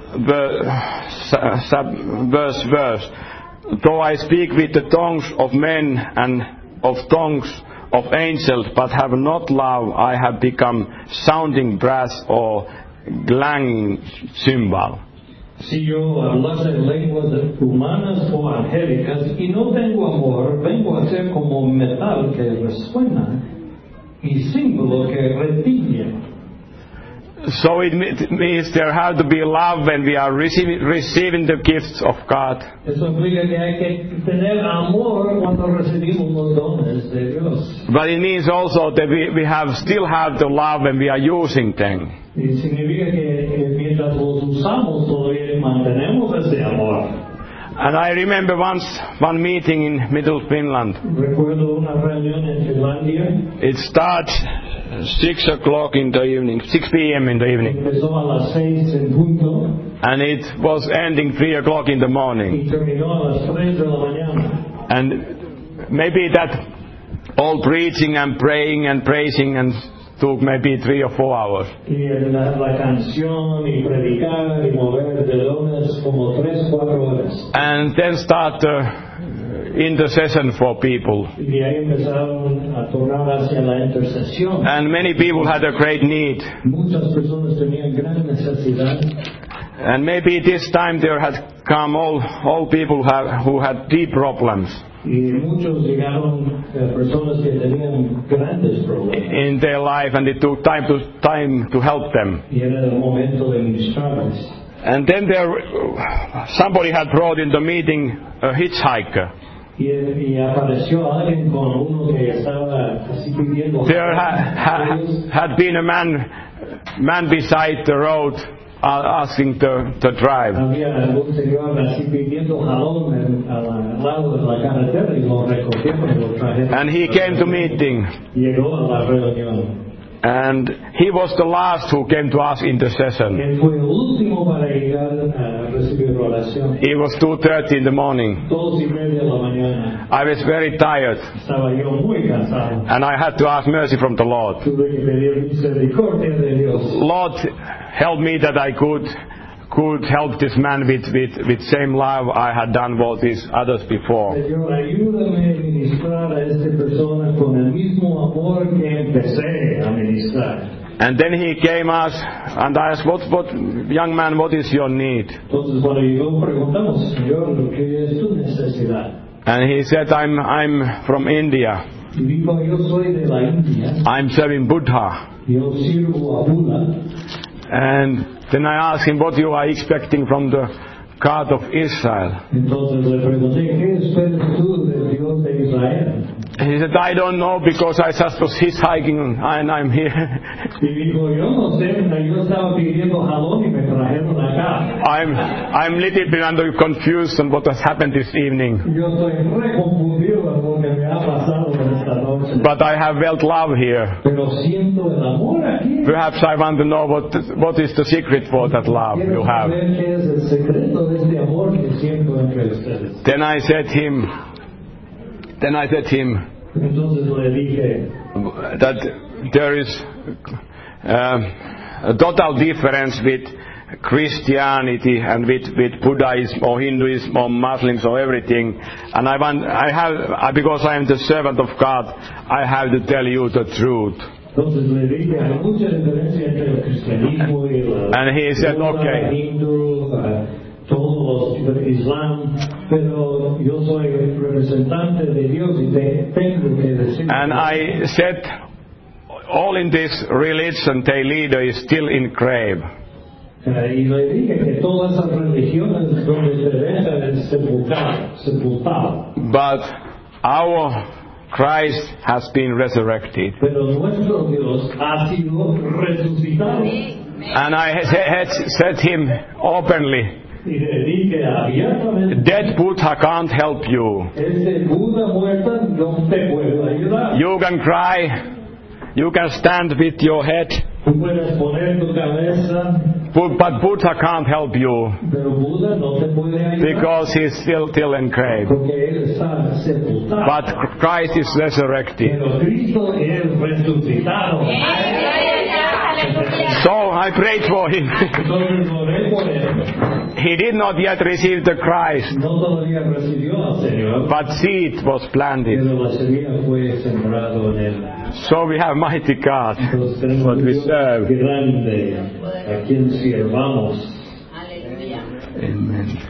verse, though I speak with the tongues of men and of tongues of angels, but have not love, I have become sounding brass or clanging cymbal. si yo hablase lenguas humanas o angélicas y no tengo amor, vengo a ser como metal que resuena y símbolo que retiñe. So it means there has to be love when we are receiving the gifts of God. Eso implica que hay que tener amor cuando recibimos los dones de Dios. But it means also that we still have the love when we are using them. Y significa que mientras los usamos todavía mantenemos ese amor. And I remember once one meeting in Middle Finland. Recuerdo una reunión en Finlandia. It starts 6 o'clock in the evening, 6 p.m. in the evening. Empezó a las 6 en punto And it was ending 3 o'clock in the morning. y terminó a las 3 de la mañana. And maybe that all preaching and praying and praising and took maybe 3 or 4 hours. Y la canción y predicar y mover telones como 3-4 horas. And then start intercession for people. Y ahí empezaron a tornar hacia la intercesión. And many people had a great need. Muchas personas tenían gran necesidad. And maybe this time there had come all people who had deep problems Y muchos llegaron personas que tenían grandes problemas. in their life, and it took time to help them. Y era el momento de ministrarles. And then somebody had brought in the meeting a hitchhiker. Y apareció alguien con uno que estaba así pidiendo. There had been a man beside the road asking the drive. Había algún señor así pidiendo jalón al lado de la carretera y lo recogieron y lo trajeron. And he came to meeting. Llegó a la reunión. And he was the last who came to ask intercession. Él fue el último para llegar a recibir oración. It was 2:30 in the morning. 2:30 de la mañana. I was very tired, Estaba yo muy cansado. and I had to ask mercy from the Lord. Tuve que pedir misericordia de Dios. Lord, help me that I could help this man with same love I had done for these others before. Señor, ayúdame a ministrar a esta persona con el mismo amor que empecé a ministrar. And then he came us, and I asked, what young man, what is your need? Entonces cuando llegó preguntamos, Señor, ¿qué es tu necesidad? And he said, I'm from India. Y dijo, yo soy de la India. I'm serving Buddha. Yo sirvo a Buda. And then I asked him what you are expecting from the God of Israel. Entonces le pregunté, ¿qué esperas tú del Dios de Israel? He said, I don't know because I just was hitchhiking and I'm here. Y dijo, yo no sé, yo estaba pidiendo jalón y me trajeron acá. I'm little bit confused on what has happened this evening. Yo estoy re confundido por lo que me ha pasado esta noche. But I have felt love here. Pero siento el amor aquí. Perhaps I want to know what is the secret for that love you have. Quiero saber qué es el secreto de este amor que siento entre ustedes. Then I said him, Entonces le dije that there is a total difference with Christianity and with Buddhism or Hinduism or Muslims or everything. And because I am the servant of God, I have to tell you the truth. Entonces le dije, hay mucha diferencia entre el cristianismo y la And he said, okay. Hindu, todos los Islam, pero yo soy representante de Dios y tengo que decir. And I said, all in this religion, their leader is still in grave. Y le dije que todas esas religiones donde se deja es sepultado. But our Christ has been resurrected. Pero nuestro Dios ha sido resucitado. And I had said him openly, Y le dije abiertamente, dead Buddha can't help you. ese Buda muerto no te puede ayudar. You can cry, you can stand with your head, Tú puedes poner tu cabeza, but Buddha can't help you pero Buda no te puede ayudar. because he's still in grave. Porque él está sepultado. But Christ is resurrected. Pero Cristo es resucitado. So I prayed for him. Entonces oré por él. He did not yet receive the Christ, No todavía recibió al Señor, but seed was planted. pero la semilla fue sembrado en él. So we have mighty God, Entonces tenemos what un we Dios serve. grande a quien sirvamos. Amen.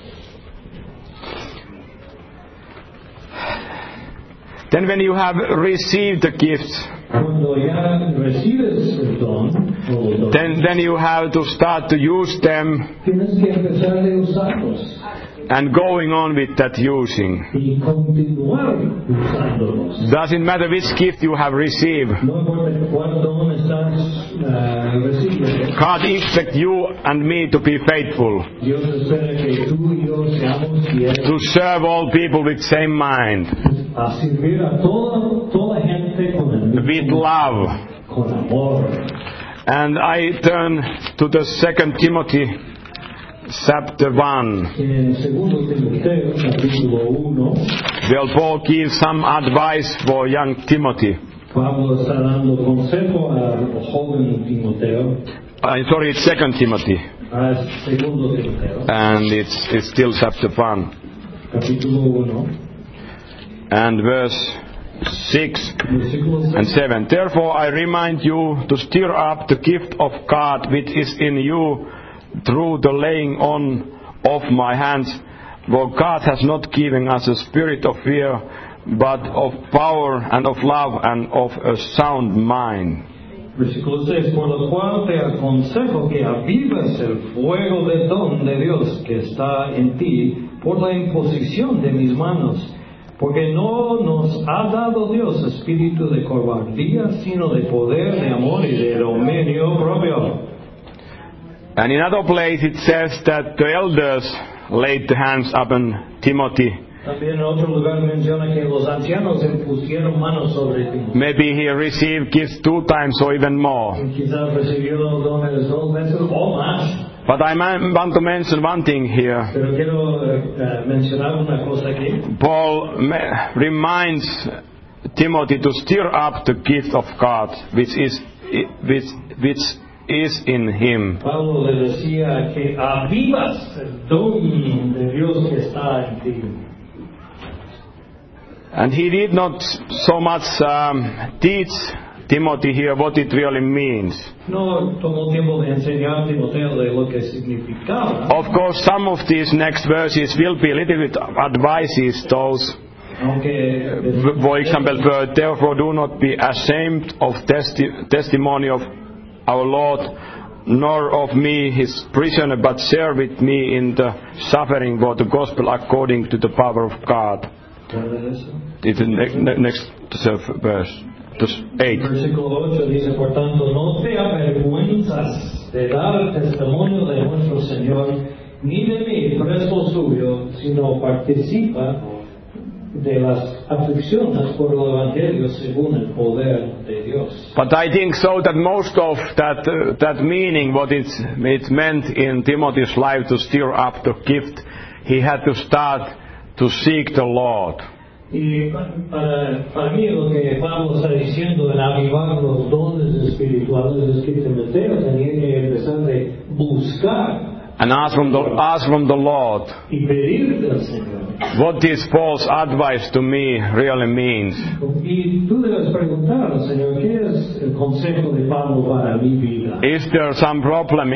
Then when you have received the gifts, Cuando ya recibes el don, o el don, then you have to start to use them tienes que empezar a usarlos and going on with that using. y continuar usándolos. Doesn't matter which gift you have received. No importa cuál don estás recibiendo. God expects you and me to be faithful, Dios espera que tú y yo seamos fieles to serve all people with same mind, a servir a toda gente con el mismo with love. con amor. And I turn to the 2 Timothy chapter 1. En 2 Timoteo, capítulo 1, Well, Paul gives some advice for young Timothy. Pablo está dando consejo al joven Timoteo, Sorry, it's 2 Timothy. a 2 Timoteo, And it's still chapter 1. capítulo 1, And verse 6 versículo and 6. 7. Therefore I remind you to stir up the gift of God which is in you through the laying on of my hands. For God has not given us a spirit of fear, but of power and of love and of a sound mind. Versículo 6, por lo cual te aconsejo que avives el fuego del don de Dios que está en ti por la imposición de mis manos, porque no nos ha dado Dios espíritu de cobardía, sino de poder, de amor y de dominio propio. And in another place it says that the elders laid the hands upon Timothy. También en otro lugar menciona que los ancianos impusieron manos sobre Timoteo. Maybe he received gifts 2 times or even more. Quizás recibió los dones 2 veces o más. But I want to mention one thing here. Pero quiero mencionar una cosa aquí. Paul reminds Timothy to stir up the gift of God, which is in him. Pablo le decía que avivas el don de Dios que está en ti. And he did not so much teach Timothy here what it really means. No tomó tiempo de enseñar a Timoteo de lo que significaba. Of course, some of these next verses will be a little bit advices those. For example, therefore do not be ashamed of testimony of our Lord, nor of me his prisoner, but share with me in the suffering for the gospel according to the power of God. It's the next verse, 8. Versículo 8 dice, por tanto, no te avergüenzas de dar testimonio de nuestro Señor, ni de mí, preso suyo, sino participa de las aflicciones por el Evangelio según el poder de Dios. But I think so that most of that meaning, what it meant in Timothy's life to stir up the gift, he had to start to seek the Lord. Y para mí lo que Pablo está diciendo en avivar los dones espirituales es que Timoteo tenía que empezar de buscar and ask from the Lord y pedir del Señor. What this Paul's advice to me really means. Y tú debes preguntar al Señor, ¿qué es el consejo de Pablo para mi vida? Is there some problem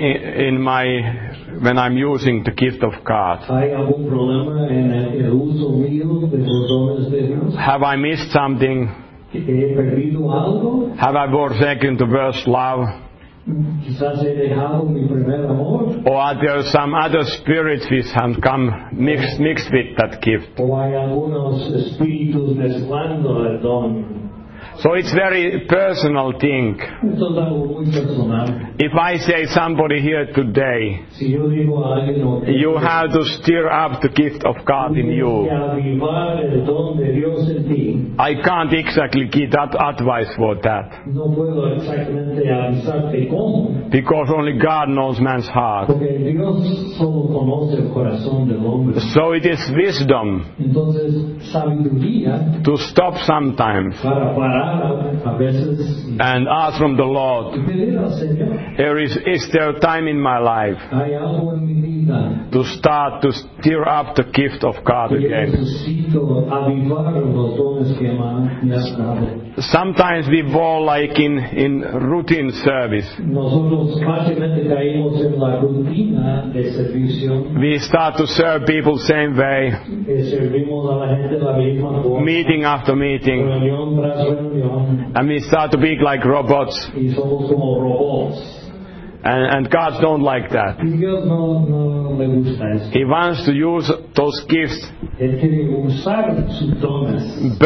when I'm using the gift of God? ¿Hay algún problema en el uso mío de los dones de Dios? Have I missed something? ¿He perdido algo? Have I forsaken the first love? Quizás he dejado mi primer amor. Or are there some other spirits which have come mixed with that gift? O hay algunos espíritus mezclando el don. So it's very personal thing. Esto es algo muy personal. If I say somebody here today, Si yo digo a alguien, you have to stir up the gift of God in you. Avivar el don de Dios en ti. I can't exactly give that advice for that. No puedo exactamente avisarte cómo. Because only God knows man's heart. Porque Dios solo conoce el corazón del hombre. So it is wisdom Entonces, sabiduría to stop sometimes para parar a veces and ask from the Lord, y pedir al Señor. is there time in my life Hay algo en mi vida to start to stir up the gift of God que yo again? necesito avivar los dones que me has dado. Sometimes we fall like in routine service. Nosotros fácilmente caímos en la rutina de servicio. We start to serve people same way, Servimos a la gente de la misma forma. meeting after meeting, Reunión tras reunión. and we start to be like robots. Y somos como robots. And God don't like that. Y Dios no le gusta eso. He wants to use those gifts Él quiere usar sus dones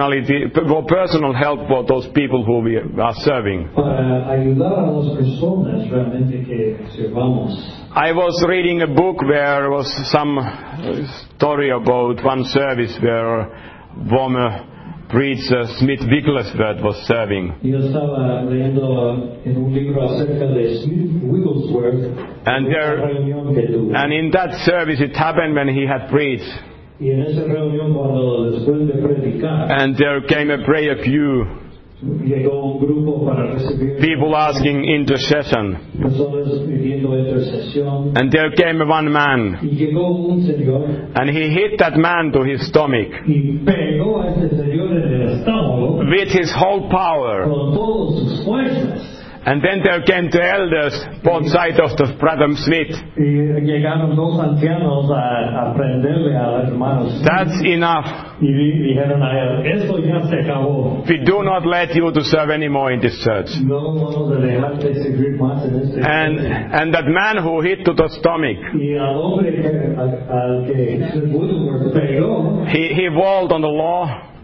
for personal help for those people who we are serving. para ayudar a las personas realmente que servamos. I was reading a book where was some story about one service where former preacher Smith Wigglesworth was serving. Yo estaba leyendo en un libro acerca de Smith Wigglesworth, reunión que tuvo. And in that service it happened when he had preached. Y en esa reunión cuando después de predicar, And there came a prayer queue. llegó un grupo para recibir People asking intercession. personas pidiendo intercesión. And there came one man. Y llegó un señor And he hit that man to his stomach y pegó a este señor en el estómago with his whole power. con todas sus fuerzas. And then there came the elders, both sides of the brother Smith. Y llegaron dos ancianos a prenderle al hermano Smith. That's enough. Y dijeron a él, esto ya se acabó. We do not let you to serve anymore in this church. No vamos a dejarte servir más en este And that man who hit to the stomach, Y al hombre al que Wigglesworth pegó, he walled on the law.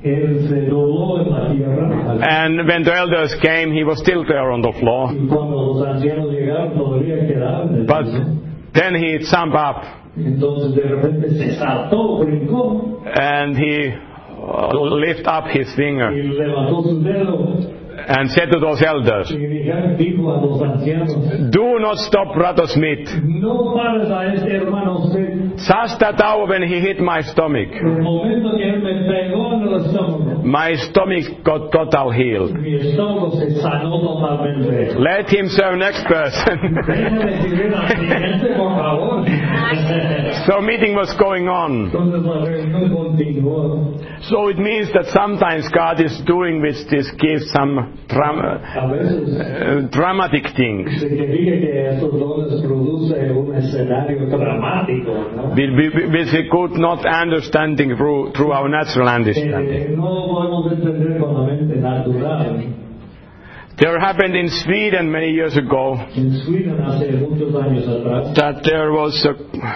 Él se dobló en la tierra. And when the elders came, he was still there on the floor. Y cuando los ancianos llegaron, todavía quedaba en el But piso. then he jumped up Entonces de repente se saltó, brincó and he lifted up his finger y levantó su dedo and said to those elders, y dijo a los ancianos: "Do not stop Brother Smith. no pares a este hermano Smith. Just that hour when he hit my stomach, El momento que él me pegó en el estómago, my stomach got total healed. mi estómago se sanó totalmente. Let him serve next person." Déjame escribir al siguiente, por favor. So meeting was going on. Entonces la reunión continuó. So it means that sometimes God is doing with this gift some A veces dramatic things. se dice que estos dones producen un escenario dramático, ¿no? Which we could not understanding through our natural understanding. No podemos entender con la mente natural. There happened in Sweden many years ago En Sweden hace muchos años atrás that there was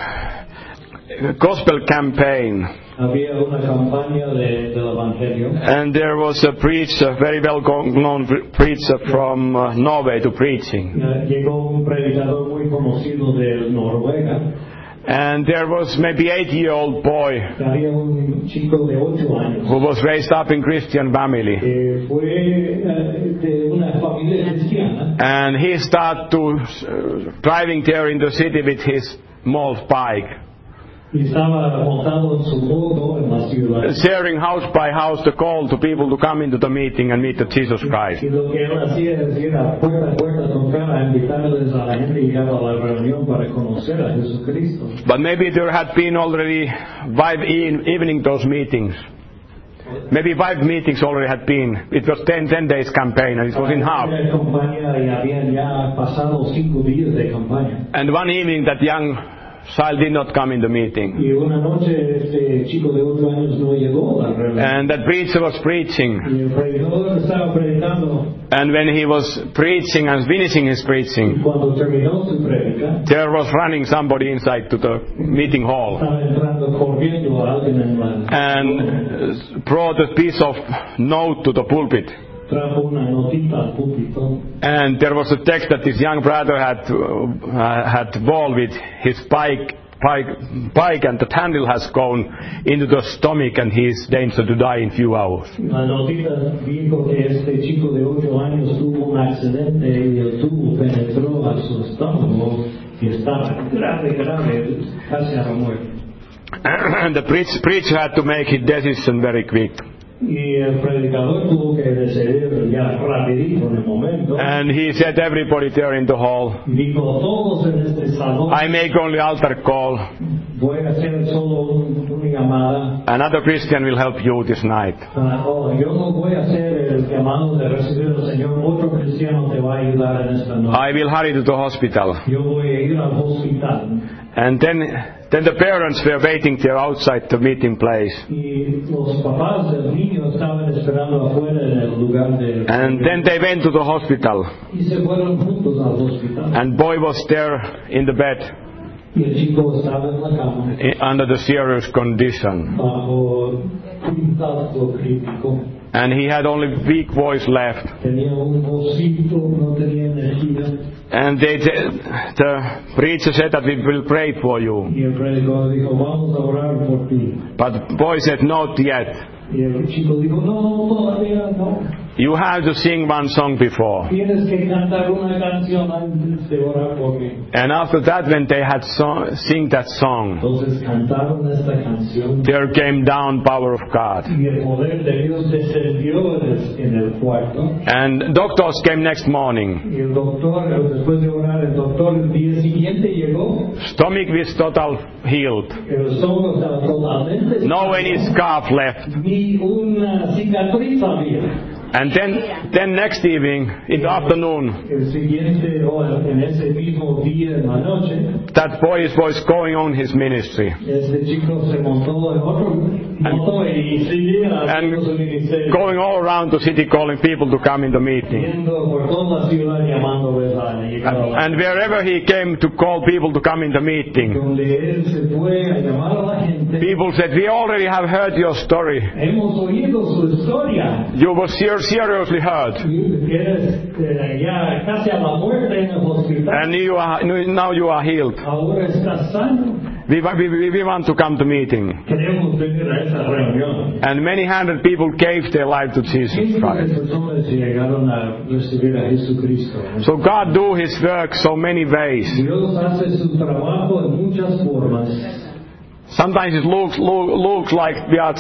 a gospel campaign, había una campaña del Evangelio. and there was a preacher, very well known preacher from Norway to preaching. Llegó un predicador muy conocido de Noruega. And there was maybe 8-year-old boy Había un chico de 8 años who was raised up in Christian family. que fue de una familia cristiana. And he started to driving there in the city with his small bike, Y estaba montado en su moto en la ciudad. sharing house by house the call to people to come into the meeting and meet the Jesus Christ. Y lo que él hacía es ir a puerta tocar, a invitarles a la gente a llegar a la reunión para conocer a Jesucristo. But maybe there had been already 5 evening those meetings. Maybe 5 meetings already had been. It was 10 days campaign, and it was in half. Había campaña y habían ya pasado 5 días de campaña. And one evening that young child did not come in the meeting. Y una noche este chico de 8 años no llegó a la reunión. And that preacher was preaching. Y el predicador estaba predicando. And when he was preaching and finishing his Y preaching, cuando terminó su prédica, there was running somebody inside to the meeting hall estaba entrando corriendo a alguien en la and brought a piece of note to the pulpit. trajo una notita al púlpito. And there was a text that this young brother had wall with his bike, and the handle has gone into the stomach, and he is danger to die in few hours. La notita dijo que este chico de 8 años tuvo un accidente y el tubo penetró a su estómago y estaba grave, casi a la muerte. And the preacher had to make his decision very quick. Y el predicador tuvo que decidir ya rapidito en el momento. And he said, everybody there in the hall, Dijo: todos en este salón, I make only altar call. voy a hacer solo una llamada. Another Christian will help you this night. Yo no voy a hacer el llamado de recibir al Señor. Otro cristiano te va a ayudar en esta noche. I will hurry to the hospital. Yo voy a ir al hospital. And then the parents were waiting there outside the meeting place. Y los papás del niño estaban esperando afuera en el lugar de... And then they went to the hospital. Y se fueron juntos al hospital. And boy was there in the bed Y el chico estaba en la cama under the serious condition. bajo un estado crítico. And he had only weak voice left. Tenía un vocito, no tenía energía. And the preacher said that we will pray for you. Y el predicador dijo: vamos a orar por ti. But the boy said, not yet. Y el chico dijo: no, todavía no. You have to sing one song before. Tienes que cantar una canción antes de orar por mí. And after that, when they had sing that song, Entonces cantaron esta canción. there came down power of God. Y el poder de Dios descendió en el cuarto. And doctors came next morning. Y el doctor, después de orar, el doctor el día siguiente llegó. Stomach was total healed. El estómago estaba totalmente. No any scarf left. Ni una cicatriz había. And then next evening, in the afternoon, El siguiente, en ese mismo día, en la noche, that boy was going on his ministry. este chico se montó en otro moto y seguía haciendo su And ministerio. going all around the city calling people to come in the meeting. Yendo por toda la ciudad llamándoles a llegar. And wherever he came to call people to come in the meeting, Donde él se fue a llamar a la gente, People said, we already have heard your story. hemos oído su historia. You were seriously hurt. Eres ya casi a la muerte en el hospital. And now you are healed. Ahora estás sano. We want to come to meeting. Queremos venir a esa reunión. And many hundred people gave their life to Jesus Christ. Personas llegaron a recibir a Jesucristo. So God do His work so many ways. Dios hace su trabajo en muchas formas. Sometimes it looks like we are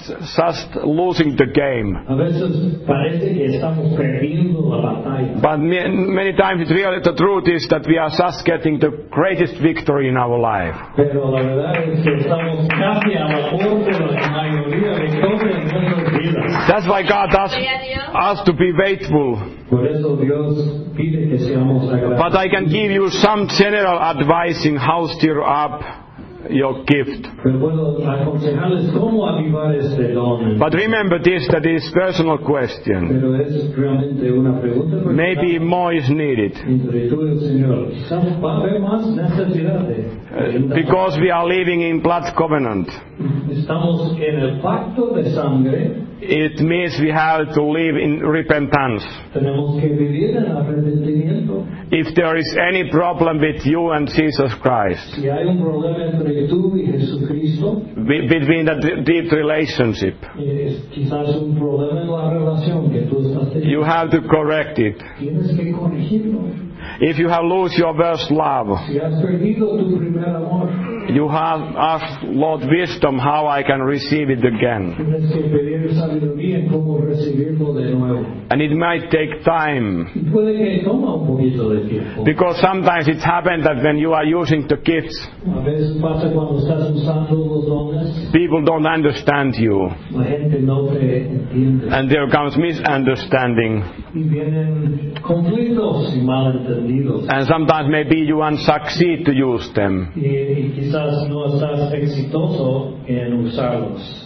just losing the game. A veces parece que estamos perdiendo la batalla. But many times the truth is that we are just getting the greatest victory in our life. Pero la verdad es que estamos casi a la puerta de la mayoría de victoria en nuestras vidas. That's why God asks us to be faithful. Por eso Dios pide que seamos agradables. But I can give you some general advice in how to stir up your gift. Pero puedo aconsejarles cómo avivar este don. But remember this, that is personal question. Pero es realmente una pregunta personal. Maybe more is needed. Entre tú y el Señor. Quizás va a haber más necesidad de Because we are living in blood covenant. Estamos en el pacto de sangre. It means we have to live in repentance. Tenemos que vivir en arrepentimiento. If there is any problem with you and Jesus Christ, Si hay un problema entre tú y Jesucristo, between that deep relationship, quizás un problema en la relación que tú estás teniendo. you have to correct it. Tienes que corregirlo. If you have lost your first love, Si has perdido tu primer amor, you have asked Lord wisdom how I can receive it again. tienes que pedir sabiduría en cómo recibirlo de nuevo. And it might take time. Y puede que toma un poquito de tiempo. Because sometimes it happens that when you are using the gifts, A veces pasa cuando estás usando los dones, people don't understand you. la gente no te entiende. And there comes misunderstanding. Y vienen conflictos y malentendidos. And sometimes maybe you won't succeed to use them. Y quizás no estás exitoso en usarlos.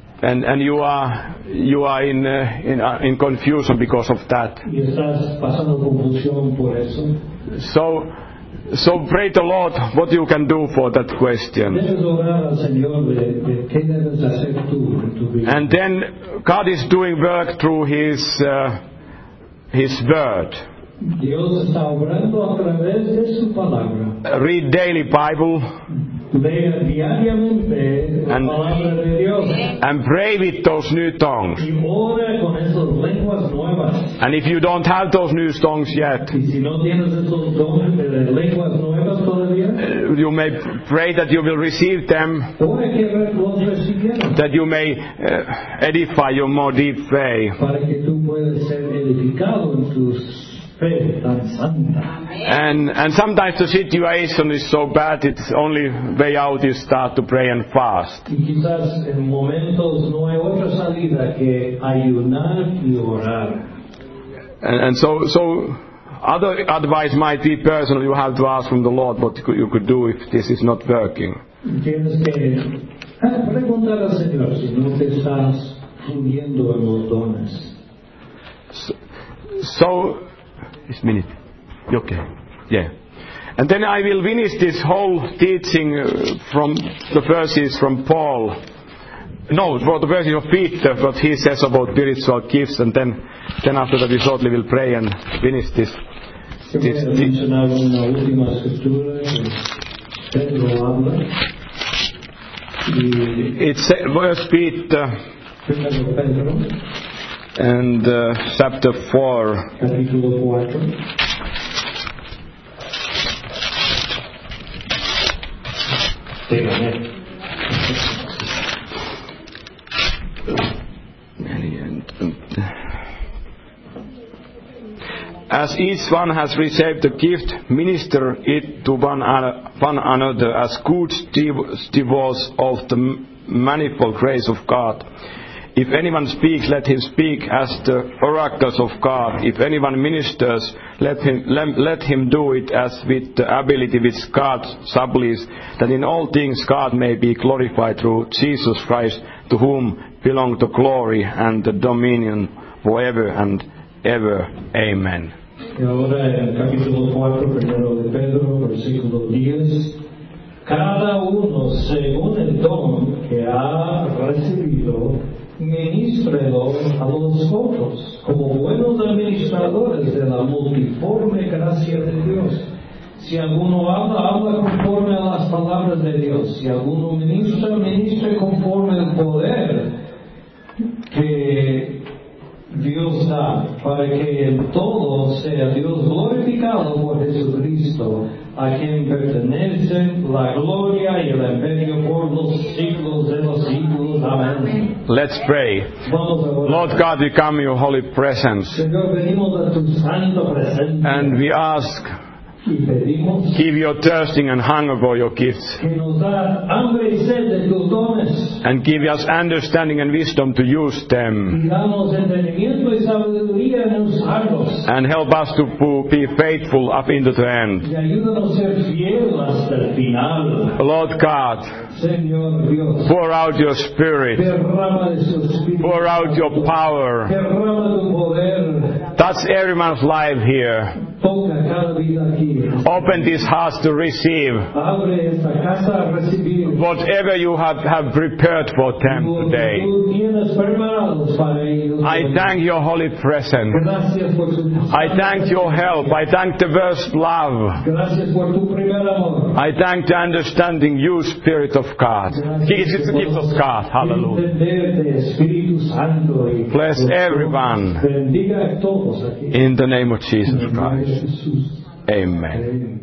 And you are in confusion because of that. Y estás pasando confusión por eso. So pray the Lord what you can do for that question. Debes orar al Señor de qué debes hacer tú en tu vida. And then God is doing work through His word. Dios está obrando a través de su palabra. Read daily Bible Lea diariamente la palabra de Dios. and pray with those new tongues. Y ora con esas lenguas nuevas. And if you don't have those new tongues yet, Y si no tienes esos dones de lenguas nuevas todavía, you may pray that you will receive them, ora que los recibieron. that you may edify your more deep faith. Para que tú puedas ser edificado en tu fe tan santa. And sometimes the situation is so bad, its only way out is start to pray and fast. Y quizás en momentos no hay otra salida que ayunar y orar. And so other advice might be personal. You have to ask from the Lord what you could do if this is not working. Tienes que preguntar al Señor si no te estás fluyendo en los dones. So this minute. Okay. Yeah. And then I will finish this whole teaching from the verses from Paul. No, for the verses of Peter, what he says about spiritual gifts, and then after that we shortly will pray and finish this. Mencionar una última escritura que Pedro habla. It's verse Peter Primero Pedro, and chapter 4. capítulo 4. As each one has received a gift, minister it to one another as good stewards of the manifold grace of God. If anyone speaks, let him speak as the oracles of God. If anyone ministers, let him do it as with the ability which God supplies, that in all things God may be glorified through Jesus Christ, to whom belong the glory and the dominion forever and ever. Amen. Y ahora en el capítulo 4, primero de Pedro, versículo 10. Cada uno según el don que ha recibido, ministrelo a los otros, como buenos administradores de la multiforme gracia de Dios. Si alguno habla conforme a las palabras de Dios. Si alguno ministra conforme al poder que Dios da, para que en todo sea Dios glorificado por Jesucristo, a quien pertenece la gloria y el imperio por los siglos de los siglos. Amén. Let's pray. Vamos a orar. Lord God, we come in your holy presence, Señor, venimos a tu santo presencia and we ask, y pedimos give your thirsting and hunger for your gifts, que nos da hambre y sed de tus dones and give us understanding and wisdom to use them, y danos entendimiento y sabiduría en usarlos and help us to be faithful up into the end. y ayúdanos a ser fiel hasta el final. Lord God, Señor Dios, pour out your Spirit, derrama de su espíritu, pour out your power, derrama tu poder, touch everyone's life here, toca cada vida aquí, open these hearts to receive abre esta casa a recibir whatever you have prepared for them lo que today. tú tienes preparados para ellos. I thank your holy presence. Gracias por su I thank your help. I thank the first love. Gracias por tu primer amor. I thank the understanding you, Spirit of God. Give us God. Hallelujah. Entenderte, Espíritu Santo, y Bless everyone bendiga a todos aquí. in the name of Jesus En el nombre de Christ. Jesús. Amen. Amén.